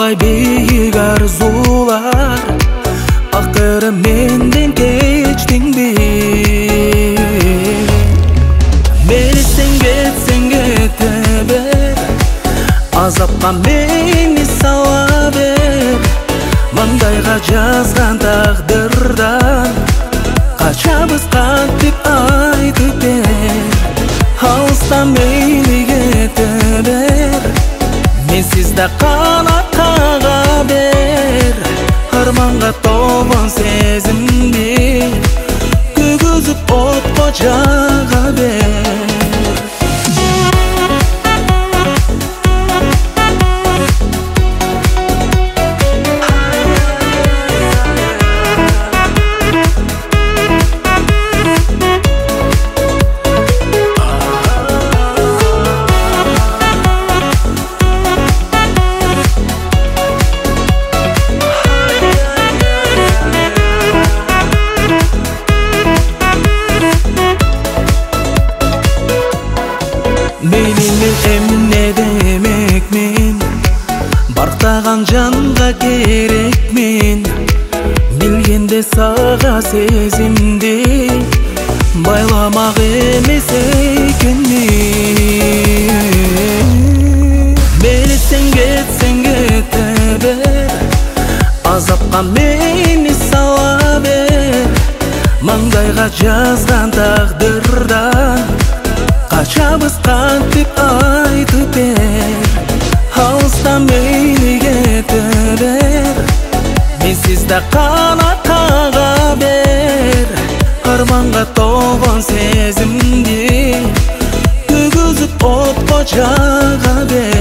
Талай бейік арзулар ақыры менден кечтің бе? Мелсең кетсең кете бер, азапқа мені сала бер. Маңдайға жазған тағдырдан қачабыз қаттеп айтып бер. Алыста мейлі кете бер, менсіз де қанат қаға бер. Арманға толған сезімде көгізіп отқа жаға бер. Мейлі эмне демек мен, бартаған жанға керек мен. Білгенде саға сезімде байламақ емес екен мен. Мелсең кетсең кете бер, азапқа мені сала бер. Маңдайға жазған тағдырдан қачабыз қаттеп айтып бер. Алыста мейлі кете бер, менсіз де қанат қаға бер. Арманға толған сезімде көгізіп отқа жаға бер.